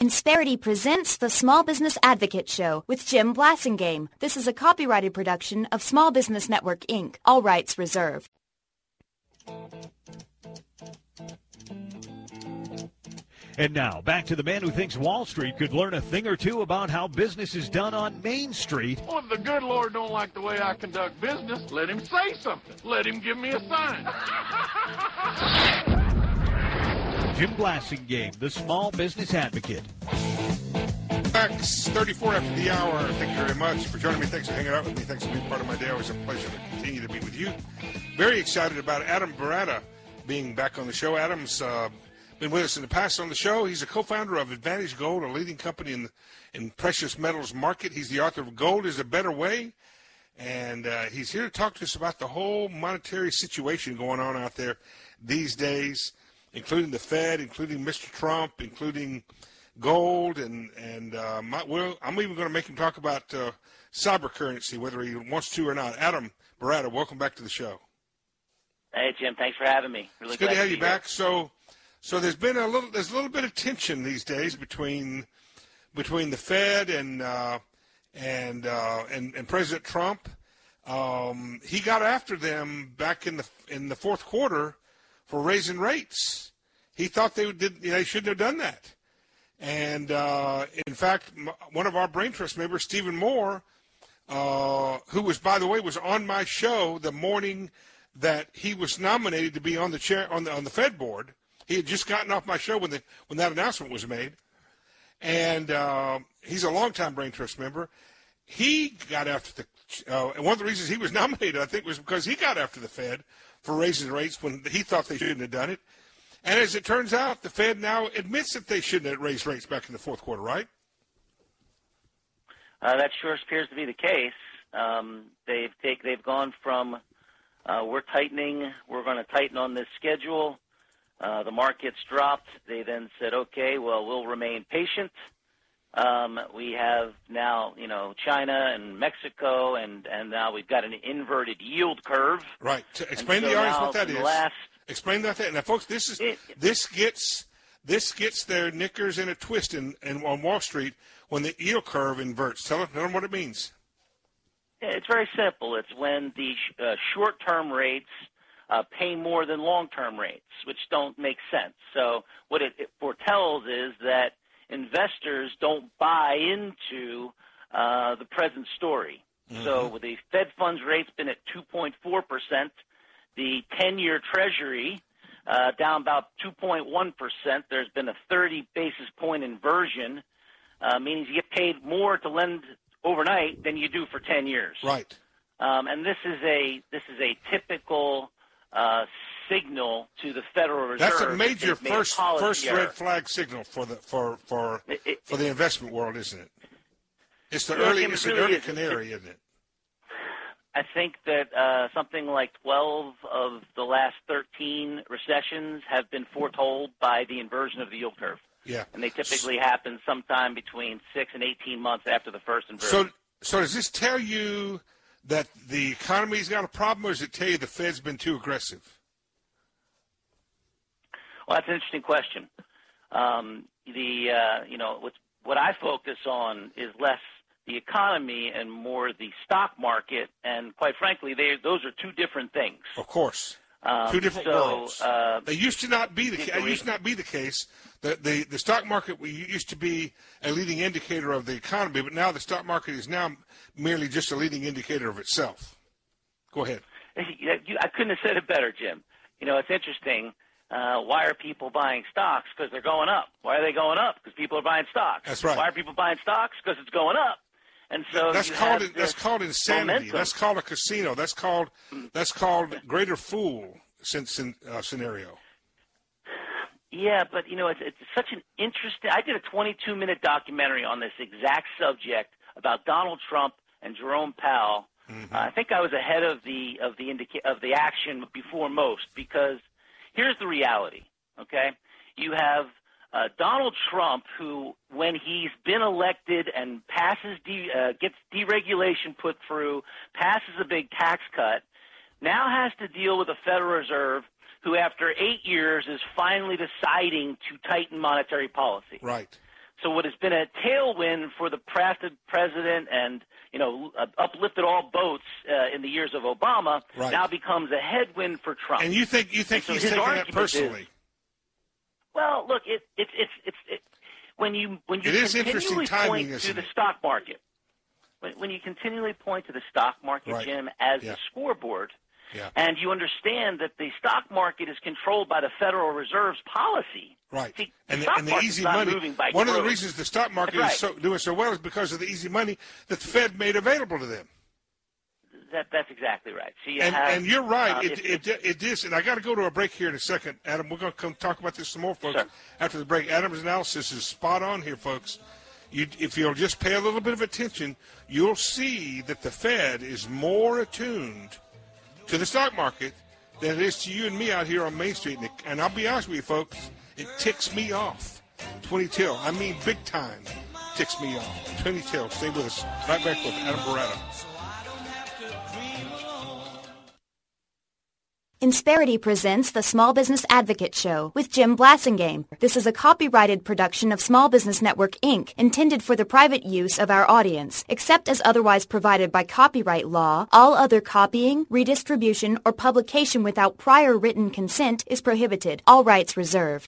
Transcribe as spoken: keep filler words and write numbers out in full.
Insperity presents the Small Business Advocate Show with Jim Blasingame. This is a copyrighted production of Small Business Network, Incorporated. All rights reserved. And now, back to the man who thinks Wall Street could learn a thing or two about how business is done on Main Street. Well, if the good Lord don't like the way I conduct business, let him say something. Let him give me a sign. Jim Blasingame, the Small Business Advocate. X thirty-four after the hour. Thank you very much for joining me. Thanks for hanging out with me. Thanks for being part of my day. Always a pleasure to continue to be with you. Very excited about Adam Baratta being back on the show. Adam's uh, been with us in the past on the show. He's a co-founder of Advantage Gold, a leading company in the in precious metals market. He's the author of Gold is a Better Way. And uh, he's here to talk to us about the whole monetary situation going on out there these days, including the Fed, including Mister Trump, including gold, and and uh, my, well, I'm even going to make him talk about uh, cyber currency, whether he wants to or not. Adam Baratta, welcome back to the show. Hey Jim, thanks for having me. Really it's good glad to have to you be back. Here. So, so there's been a little there's a little bit of tension these days between between the Fed and uh, and, uh, and and President Trump. Um, he got after them back in the in the fourth quarter for raising rates. He thought they did they shouldn't have done that. And, uh, in fact, one of our Brain Trust members, Stephen Moore, uh, who was, by the way, was on my show the morning that he was nominated to be on the chair on the on the Fed board. He had just gotten off my show when the when that announcement was made, and uh, he's a longtime Brain Trust member. He got after the, uh, and one of the reasons he was nominated, I think, was because he got after the Fed for raising rates when he thought they shouldn't have done it. And as it turns out, the Fed now admits that they shouldn't have raised rates back in the fourth quarter, right? Uh, that sure appears to be the case. Um, they've take, they've gone from uh, we're tightening, we're going to tighten on this schedule. Uh, the markets dropped. They then said, okay, well, we'll remain patient. Um, we have now, you know, China and Mexico, and, and now we've got an inverted yield curve. Right. To explain so to the audience now, what that is. Last, Explain that. Now, folks, this is it, this gets this gets their knickers in a twist in, in on Wall Street when the yield curve inverts. Tell them, tell them what it means. It's very simple. It's when the uh, short-term rates uh, pay more than long-term rates, which don't make sense. So what it, it foretells is that investors don't buy into uh, the present story. Mm-hmm. So the Fed funds rate's been at two point four percent. The ten-year Treasury uh, down about two point one percent. There's been a thirty basis point inversion, uh, meaning you get paid more to lend overnight than you do for ten years. Right. Um, and this is a this is a typical uh, signal to the Federal Reserve. That's a major that first first error. red flag signal for the for for it, it, for the investment world, isn't it? It's the yeah, early it it's really an early is. canary, isn't it? I think that uh, something like twelve of the last thirteen recessions have been foretold by the inversion of the yield curve. Yeah. And they typically happen sometime between six and eighteen months after the first inversion. So, so does this tell you that the economy's got a problem, or does it tell you the Fed's been too aggressive? Well, that's an interesting question. Um, the uh, you know what's, what I focus on is less the economy and more the stock market, and quite frankly, they, those are two different things. Of course, um, two different so, worlds. Uh, they used to not be the. It agree. used to not be the case. The, the the stock market used to be a leading indicator of the economy, but now the stock market is now merely just a leading indicator of itself. Go ahead. I couldn't have said it better, Jim. You know, it's interesting. Uh, why are people buying stocks? Because they're going up. Why are they going up? Because people are buying stocks. That's right. Why are people buying stocks? Because it's going up. And so that's you called have that's called insanity. momentum. That's called a casino. That's called that's called greater fool uh, scenario. Yeah, but you know it's, it's such an interesting. I did a twenty-two minute documentary on this exact subject about Donald Trump and Jerome Powell. Mm-hmm. Uh, I think I was ahead of the of the indica- of the action before most, because here's the reality. Okay, you have Uh, Donald Trump, who, when he's been elected and passes, de- uh, gets deregulation put through, passes a big tax cut, now has to deal with the Federal Reserve, who, after eight years, is finally deciding to tighten monetary policy. Right. So what has been a tailwind for the president and, you know, uh, uplifted all boats uh, in the years of Obama right. now becomes a headwind for Trump. And you think you think so he's taking that personally? Is, well, look, it, it, it's it's it, when you when you it is continually timing, point to the it? stock market, when, when you continually point to the stock market, right. Jim, as yeah. the scoreboard, yeah. and you understand that the stock market is controlled by the Federal Reserve's policy. Right. See, and, the, the, and the easy money. One growth. of the reasons the stock market right. is so, doing so well is because of the easy money that the Fed made available to them. That, that's exactly right. So you and, have, and you're right. Uh, it, if, it, it is. And I got to go to a break here in a second, Adam. We're going to come talk about this some more, folks, sure. after the break. Adam's analysis is spot on here, folks. You, if you'll just pay a little bit of attention, you'll see that the Fed is more attuned to the stock market than it is to you and me out here on Main Street. And, and I'll be honest with you, folks, it ticks me off. twenty till. I mean big time ticks me off. twenty till. Stay with us. Right back with Adam Barretta. Insperity presents the Small Business Advocate Show with Jim Blasingame. This is a copyrighted production of Small Business Network, Incorporated, intended for the private use of our audience. Except as otherwise provided by copyright law, all other copying, redistribution, or publication without prior written consent is prohibited. All rights reserved.